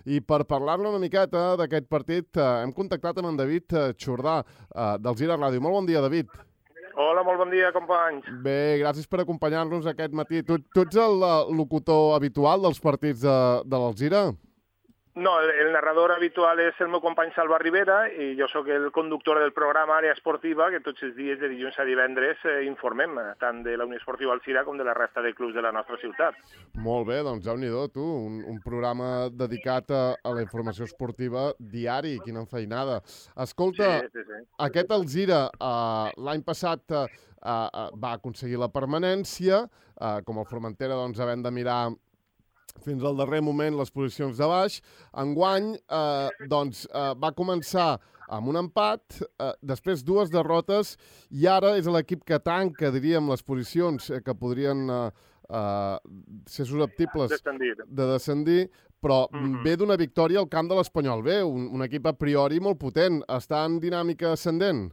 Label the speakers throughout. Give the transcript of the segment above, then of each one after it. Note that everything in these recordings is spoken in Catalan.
Speaker 1: I per parlar-ne una miqueta d'aquest partit hem contactat amb en David Jordà d'Alzira Ràdio. Molt bon dia, David.
Speaker 2: Hola, molt bon dia, companys.
Speaker 1: Bé, gràcies per acompanyar-nos aquest matí. Tu ets el locutor habitual dels partits de l'Alzira?
Speaker 2: No, el narrador habitual és el meu company Salva Rivera i jo sóc el conductor del programa Àrea Esportiva, que tots els dies de dilluns a divendres informem tant de la Unió Esportiva Alzira com de la resta de clubs de la nostra ciutat.
Speaker 1: Molt bé, doncs déu-n'hi-do, tu, un programa dedicat a la informació esportiva diari, quina enfeinada. Escolta,
Speaker 2: Sí.
Speaker 1: aquest Alzira l'any passat va aconseguir la permanència, com el Formentera doncs havent de mirar fins al darrer moment les posicions de baix. Enguany va començar amb un empat, després dues derrotes, i ara és l'equip que tanca, diríem, les posicions que podrien ser susceptibles de descendir, però ve d'una victòria al camp de l'Espanyol B, un equip a priori molt potent. Està en dinàmica ascendent?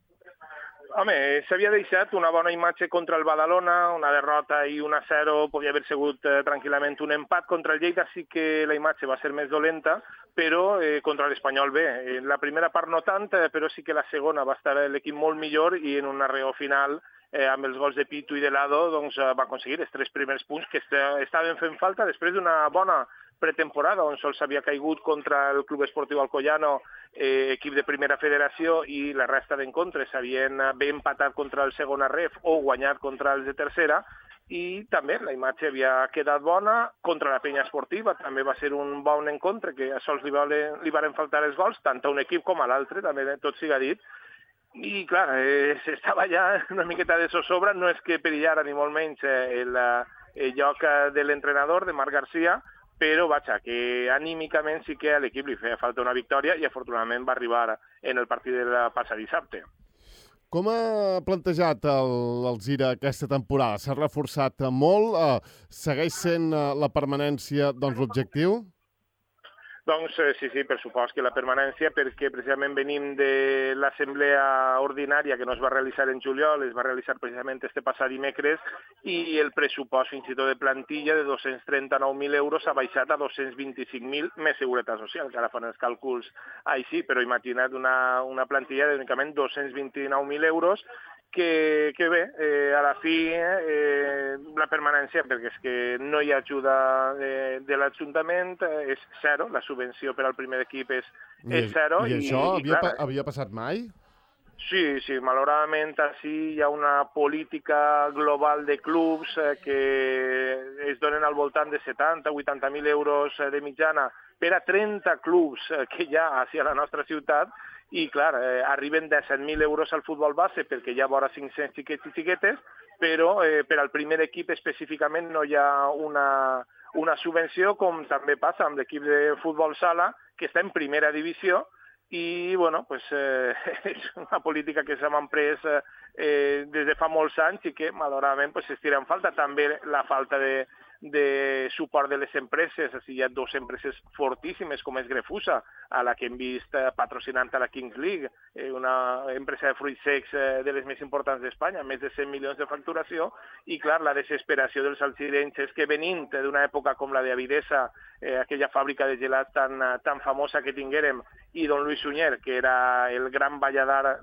Speaker 2: Home, s'havia deixat una bona imatge contra el Badalona, una derrota i 1-0, podia haver sigut tranquil·lament un empat. Contra el Lleida sí que la imatge va ser més dolenta, però contra l'Espanyol bé. La primera part no tant, però sí que la segona va estar l'equip molt millor i en un arreo final amb els gols de Pitu i de Lado doncs, va aconseguir els 3 primers punts que estaven fent falta després d'una bona pretemporada on sols havia caigut contra el Club Esportiu Alcoyano, equip de primera federació, i la resta d'encontres havien bé empatat contra el segona ref o guanyat contra els de tercera, i també la imatge havia quedat bona contra la Penya Esportiva. També va ser un bon encontre que a sols li varen faltar els gols, tant a un equip com a l'altre, també tot siga dit. I clar, s'estava ja una miqueta de zozobra, no és que perillara ni molt menys el lloc de l'entrenador, de Marc Garcia, però vaja, que anímicament sí que a l'equip li feia falta una victòria i afortunadament va arribar en el partit del passat dissabte.
Speaker 1: Com ha plantejat l'Alzira aquesta temporada? S'ha reforçat molt? Segueix sent la permanència l'objectiu?
Speaker 2: Doncs sí, per supost que la permanència, perquè precisament venim de l'assemblea ordinària que no es va realitzar en juliol, es va realitzar precisament este passat dimecres, i el pressupost fins i tot de plantilla de 239.000 euros ha baixat a 225.000 més seguretat social, que ara fan els càlculs així, però imagina't una plantilla d'únicament 229.000 euros, que bé, a la fi la permanència, perquè és que no hi ha ajuda de l'Ajuntament, és zero, la subvenció per al primer equip és zero.
Speaker 1: I això havia passat mai?
Speaker 2: Sí, malauradament així hi ha una política global de clubs que es donen al voltant de 70-80.000 euros de mitjana per a 30 clubs que hi ha a la nostra ciutat, i clar, arriben 17.000 euros al futbol base perquè hi ha vora 500 xiquets i xiquetes, però per al primer equip específicament no hi ha una subvenció, com també passa amb l'equip de futbol sala, que està en primera divisió, i bueno, pues, és una política que s'ha emprès des de fa molts anys i que malauradament pues, es tira en falta. També la falta de suport de les empreses. Hi ha 2 empreses fortíssimes com és Grefusa, a la que hem vist patrocinant a la Kings League, una empresa de fruits secs de les més importants d'Espanya, més de 100 milions de facturació, i clar, la desesperació dels alzirenys és que venint d'una època com la d'Avidesa, aquella fàbrica de gelats tan famosa que tinguérem, i don Luis Sunyer, que era el gran balladar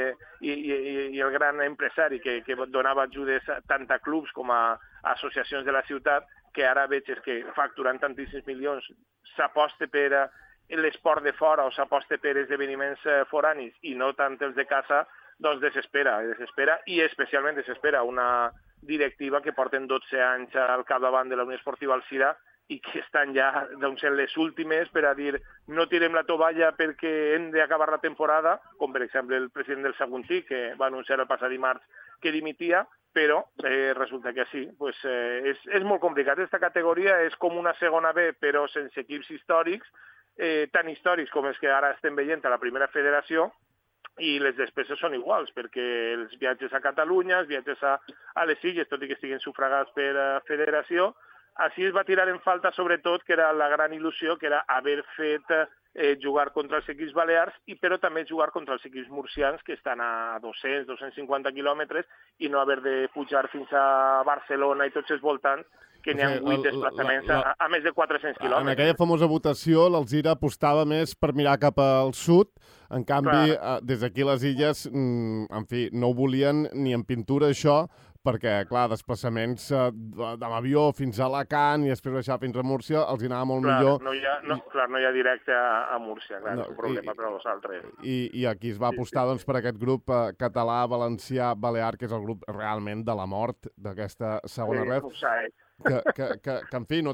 Speaker 2: i el gran empresari que donava ajudes tant a clubs com a associacions de la ciutat, que ara veig que facturant tantíssims milions s'aposta per l'esport de fora o s'aposta per esdeveniments foranis i no tant els de casa, doncs desespera, i especialment desespera una directiva que porten 12 anys al capdavant de la Unió Esportiva Alzira i que estan ja doncs, en les últimes per a dir no tirem la tovalla perquè hem d'acabar la temporada, com per exemple el president del Saguntí, que va anunciar el passat dimarts que dimitia, però resulta que sí, pues, és molt complicat. Aquesta categoria és com una segona B, però sense equips històrics, tan històrics com els que ara estem veient a la primera federació, i les despeses són iguals, perquè els viatges a Catalunya, els viatges a les Illes, tot i que estiguin sufragats per federació, així es va tirar en falta sobretot, que era la gran il·lusió, que era haver fet jugar contra els equips balears, però també jugar contra els equips murcians, que estan a 200-250 quilòmetres, i no haver de pujar fins a Barcelona i tots els voltants, que n'hi ha 8 desplaçaments a més de 400 quilòmetres.
Speaker 1: En aquella famosa votació, l'Alzira apostava més per mirar cap al sud, en canvi, des d'aquí les illes, en fi, no ho volien ni en pintura, això, perquè, clar, desplaçaments de l'avió fins a Alacant i després baixar fins a Múrcia els hi anava molt millor.
Speaker 2: No hi ha directe a Múrcia, clar, és un problema per a vosaltres.
Speaker 1: I aquí es va apostar doncs, per aquest grup català, valencià, balear, que és el grup realment de la mort d'aquesta segona ref. Que en fi,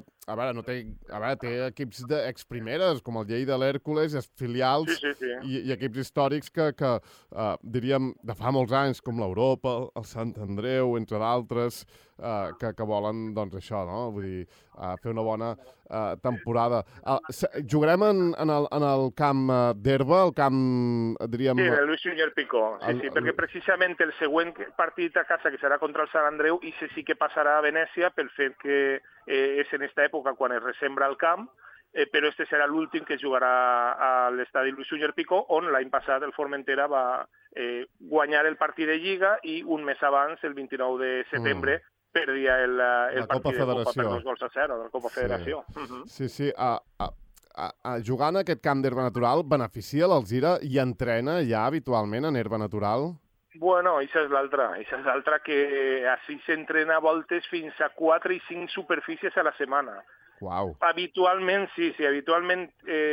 Speaker 1: té equips d'exprimeres, com el Lleida, l'Hèrcules, filials i equips històrics que diríem, de fa molts anys, com l'Europa, el Sant Andreu, entre d'altres, que volen, doncs, això, no? Vull dir, fer una bona temporada. Jugarem en el camp d'herba, el camp, diríem...
Speaker 2: Sí, el Luis Suñer Picó, sí, perquè precisament el següent partit a casa, que serà contra el Sant Andreu, i sí que passarà a Venècia pel fet que és en aquesta època quan es ressembra el camp, però este serà l'últim que jugarà a l'estadi Luis Suñer Picó, on l'any passat el Formentera va guanyar el partit de Lliga i un mes abans, el 29 de setembre, perdia el partit de Copa per 2-0 de la Copa Federació.
Speaker 1: Sí. Jugant a aquest camp d'herba natural, beneficia l'Alzira i entrena ja habitualment en herba natural?
Speaker 2: Bueno, això és l'altra, que així s'entrena a voltes fins a 4 i 5 superfícies a la setmana.
Speaker 1: Uau.
Speaker 2: Habitualment, sí, habitualment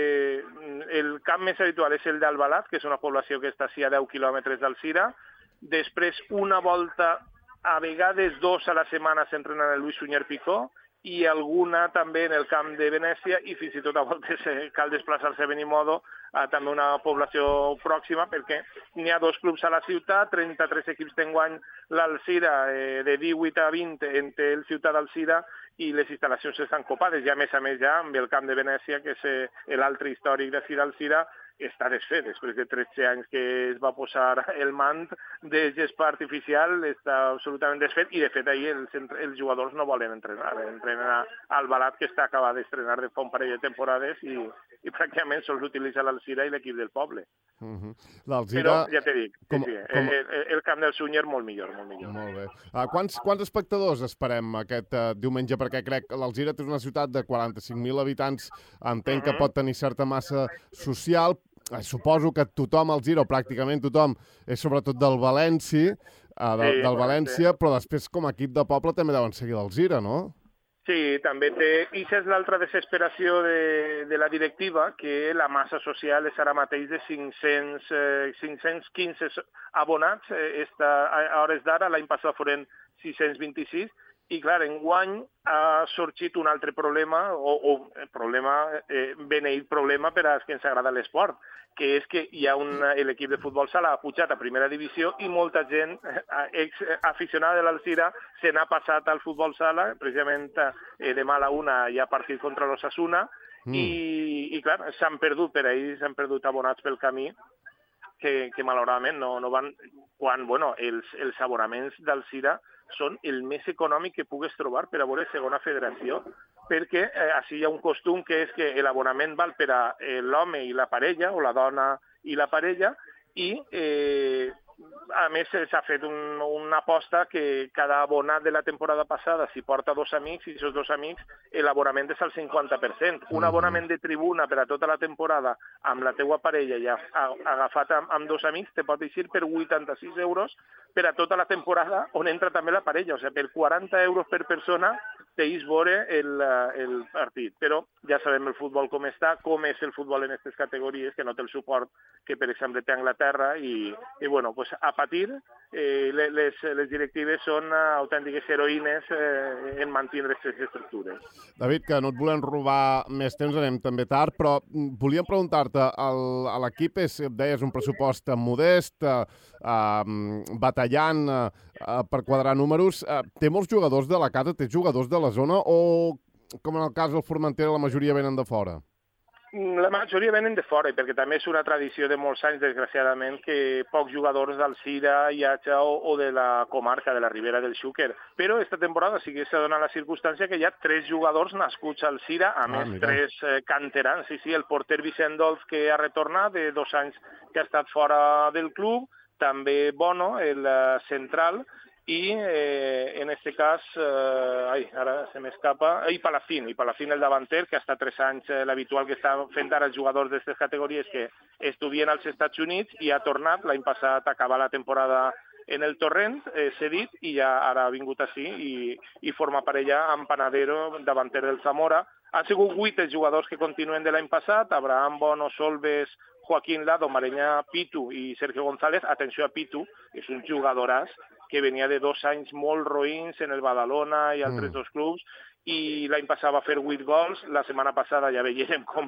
Speaker 2: el camp més habitual és el d'Albalat, que és una població que està a 10 quilòmetres d'Alzira. Després, una volta, a vegades 2 a la setmana s'entrena en el Luis Suñer Picó, i alguna també en el camp de Venècia, i fins i tot a voltes cal desplaçar-se a Benimodo, a també una població pròxima, perquè n'hi ha 2 clubs a la ciutat, 33 equips d'enguany l'Alzira, de 18 a 20 entre el ciutat d'Alzira, i les instal·lacions estan copades. I a més ja amb el camp de Venècia, que és l'altre històric d'ací d'Alzira, està desfet. Després de 13 anys que es va posar el mant de gespa artificial, està absolutament desfet, i de fet ahir els jugadors no volen entrenar. Entrenen a Albalat, que està acabat d'estrenar de fa un parell de temporades, i pràcticament sols utilitza l'Alzira i l'equip del poble. Però ja t'he dit, el camp del Sunyer molt millor.
Speaker 1: Molt bé. Quants espectadors esperem aquest diumenge? Perquè crec que l'Alzira és una ciutat de 45.000 habitants, entenc que pot tenir certa massa social. Suposo que tothom al Alzira, o pràcticament tothom, és sobretot del València, però després com a equip de poble també deuen seguir l'Alzira, no?
Speaker 2: Sí, també té... I això és l'altra desesperació de la directiva, que la massa social és ara mateix de 515 abonats. A hores d'ara, l'any passat foren 626, i clar, enguany ha sorgit un altre problema, beneït problema per als que ens agrada l'esport, que és que hi ha l'equip de futbol sala ha pujat a primera divisió i molta gent aficionada de l'Alzira se n'ha passat al futbol sala, precisament demà a la 1 hi ha partit contra l'Osasuna, i clar, s'han perdut per ahir, s'han perdut abonats pel camí, que malauradament no van... Quan, els abonaments d'Alzira són el més econòmic que pugues trobar per a veure segona federació, perquè així hi ha un costum que és que l'abonament val per a l'home i la parella, o la dona i la parella, i a més s'ha fet una aposta que cada abonat de la temporada passada, si porta 2 amics, i aquests 2 amics, l'abonament és al 50%. Un abonament de tribuna per a tota la temporada amb la teua parella i agafat amb 2 amics te pot eixir per 86 euros per a tota la temporada, on entra també la parella. O sigui, per 40 euros per persona t'eix veure el partit. Però ja sabem el futbol com està, com és el futbol en aquestes categories, que no té el suport que, per exemple, té Anglaterra, i pues, a patir, les directives són autèntiques heroïnes en mantenir aquestes estructures.
Speaker 1: David, que no et volem robar més temps, anem també tard, però volíem preguntar-te, l'equip deies un pressupost modest, batallant per quadrar números. Té molts jugadors de la casa, té jugadors de la zona, o, com en el cas del Formentera, la majoria venen de fora?
Speaker 2: La majoria venen de fora, perquè també és una tradició de molts anys, desgraciadament, que pocs jugadors d'Alzira, Iatxa o de la comarca de la Ribera del Xúquer. Però aquesta temporada sí que s'ha donat la circumstància que hi ha 3 jugadors nascuts a Alzira, a més 3 canterans. Sí, el porter Vicent Dolz, que ha retornat de 2 anys que ha estat fora del club, també Bono, el central, y en este cas, ara se m'escapa, i Palacín el davanter, que ha estat 3 anys l'habitual que està fent ara els jugadors d'aquestes categories que estudien als Estats Units i ha tornat l'any passat a acabar la temporada en el Torrent, cedit, i ja ara ha vingut així i forma parella amb Panadero, davanter del Zamora. Han sigut 8 els jugadors que continuen de l'any passat: Abraham Bono, Solves, Joaquín Lado, Mareña, Pitu i Sergio González. Atenció a Pitu, que és un jugadoràs que venia de 2 anys molt roïns en el Badalona i altres 2 clubs, i l'any passat va fer 8 gols. La setmana passada ja veiem com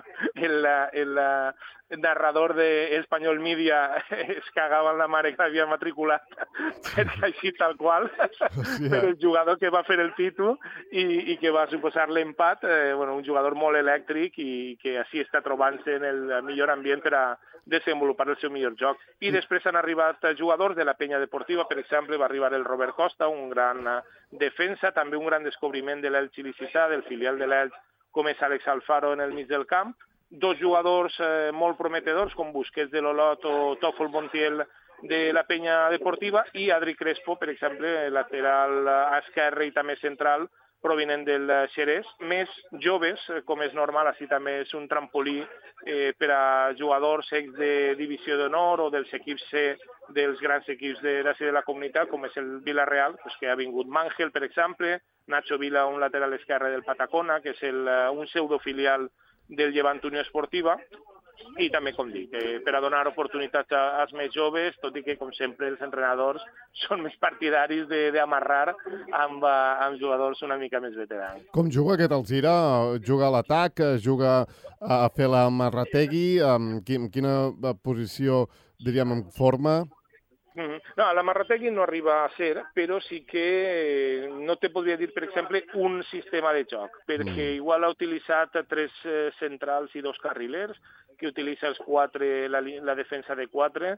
Speaker 2: el narrador d'Espanyol Media es cagava en la mare que havia matriculat, perquè així tal qual, per el jugador que va fer el Pitu i que va suposar l'empat, un jugador molt elèctric i que així està trobant-se en el millor ambient per a desenvolupar el seu millor joc. I després han arribat jugadors de la Penya Deportiva, per exemple, va arribar el Robert Costa, un gran defensa, també un gran descobriment de l'Elx il·licità, del filial de l'Elx, com és Àlex Alfaro en el mig del camp. 2 jugadors molt prometedors, com Busquets de l'Olot o Tòfol Montiel de la Penya Deportiva, i Adri Crespo, per exemple, lateral esquerre i també central, provinent del Xerès, més joves, com és normal, així també és un trampolí per a jugadors ex de divisió d'honor o dels equips C dels grans equips d'ací de la comunitat, com és el Villarreal, que ha vingut Màngel, per exemple, Nacho Vila, un lateral esquerre del Patacona, que és un pseudofilial del Llevant Unió Esportiva, i també, com dic, per a donar oportunitats als més joves, tot i que, com sempre, els entrenadors són més partidaris d'amarrar amb jugadors una mica més veterans.
Speaker 1: Com juga aquest Alzira? Juga a l'atac? Juga a fer la Marrategui? Quina posició, diríem, en forma?
Speaker 2: No, la Marrategui no arriba a ser, però sí que no te podria dir, per exemple, un sistema de joc, perquè igual ha utilitzat 3 centrals i 2 carrilers, que utilitza els 4, la defensa de 4.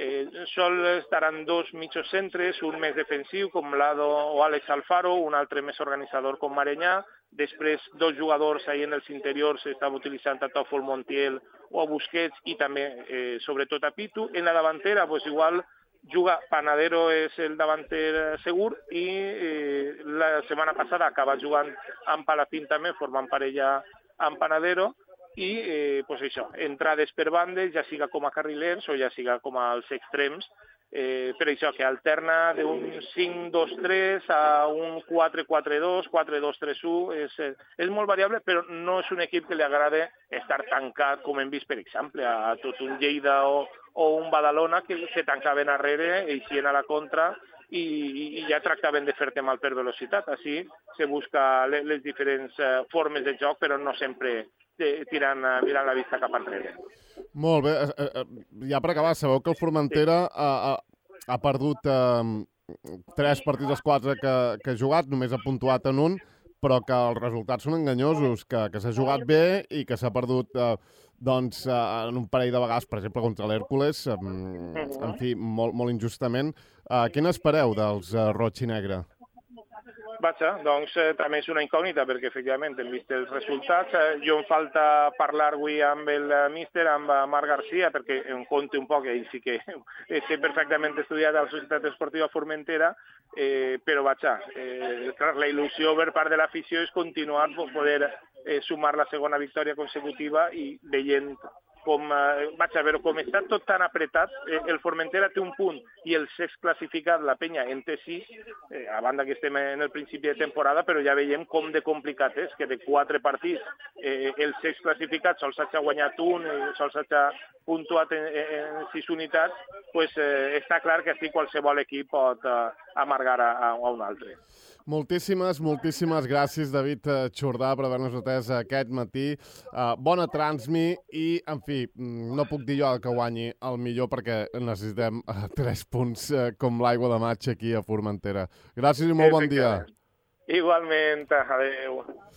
Speaker 2: Sol estaran 2 mitjos centres, un més defensiu, com Lado o Àlex Alfaro, un altre més organitzador, com Mareñà. Després, 2 jugadors ahí en els interiors estava utilitzant a Tòfol Montiel o a Busquets i també, sobretot, a Pitu. En la davantera, igual, juga Panadero, és el davanter segur, i la setmana passada acaba jugant amb Palacín també, formant parella amb Panadero, i això, entrades per bandes, ja siga com a carrilers o ja siga com als extrems, per això que alterna d'un 5-2-3 a un 4-4-2, 4-2-3-1, és molt variable, però no és un equip que li agrada estar tancat, com hem vist, per exemple, a tot un Lleida o un Badalona, que se tancaven darrere, eixien a la contra, i ja tractaven de fer-te mal per velocitat. Així se busca les diferents formes de joc, però no sempre mirant la vista cap enrere.
Speaker 1: Molt bé. Ja per acabar, sabeu que el Formentera ha perdut 3 partits dels 4 que ha jugat, només ha puntuat en un, però que els resultats són enganyosos, que s'ha jugat bé i que s'ha perdut en un parell de vegades, per exemple, contra l'Hèrcules, en fi, molt injustament. Què n'espereu dels roig i negre?
Speaker 2: Vaja, doncs també és una incògnita, perquè efectivament hem vist els resultats. Jo em falta parlar avui amb el míster, amb Marc Garcia, perquè em conti un poc, ell sí que té perfectament estudiat a la Societat Esportiva Formentera, però vaja, la il·lusió per part de l'afició és continuar per poder sumar la segona victòria consecutiva i veient com està tot tan apretat. El Formentera té un punt i el sexto classificat, la Penya, en té 6, a banda que estem en el principi de temporada, però ja veiem com de complicat és, que de 4 partits el sexto classificat sols hagi guanyat un, sols hagi puntuat en 6 unitats, està clar que així qualsevol equip pot amargar a un altre.
Speaker 1: Moltíssimes gràcies, David Jordà, per haver-nos atès aquest matí. Bona transmi i, en fi, no puc dir jo que guanyi el millor perquè necessitem 3 punts com l'aigua de maig aquí a Formentera. Gràcies i molt bon dia.
Speaker 2: Igualment, adeu.